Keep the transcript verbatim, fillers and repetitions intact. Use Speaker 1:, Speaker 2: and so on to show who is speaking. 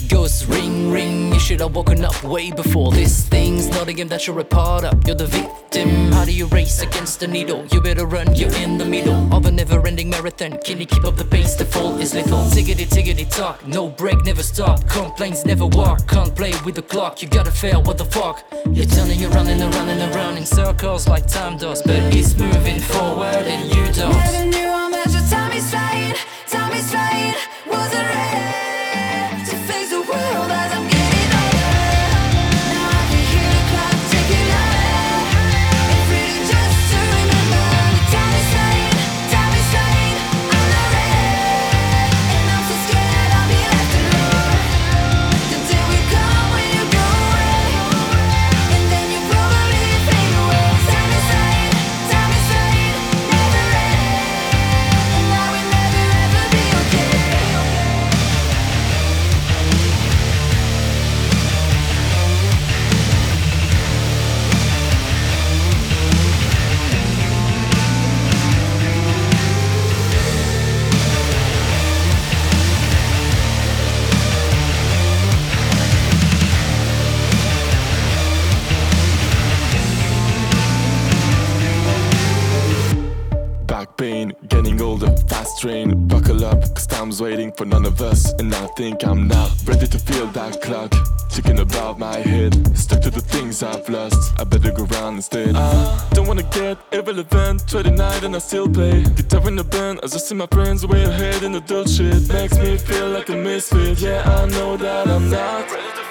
Speaker 1: goes ring ring. You should have woken up way before. This thing's not a game that you're a part of. You're the victim. How do you race against the needle? You better run, you're in the middle of a never-ending marathon. Can you keep up the pace? The fall is little. Tiggity tiggity talk, no break, never stop. Complaints never walk, can't play with the clock. You gotta fail, what the fuck? You're turning, you're running around and around in circles like time does, but it's moving forward and you don't.
Speaker 2: Never knew how much your time is flying, time is flying. Wasn't ready to face the world as I'm getting older. Now I can hear the clock ticking louder. It's really just to remember the time is flying, time is flying. I'm not ready, and I'm so scared I'll be left alone. The day will come when you go away, and then you probably fade away. Time is flying, time is flying. Never ready, and I will never ever be okay.
Speaker 3: Back pain, getting older, fast train. Buckle up, cause time's waiting for none of us. And I think I'm not ready to feel that clock ticking above my head. Stuck to the things I've lost, I better go round instead. I don't wanna get irrelevant, try the night and I still play guitar in the band as I see my friends way ahead in adult shit. Makes me feel like a misfit, yeah I know that I'm not ready to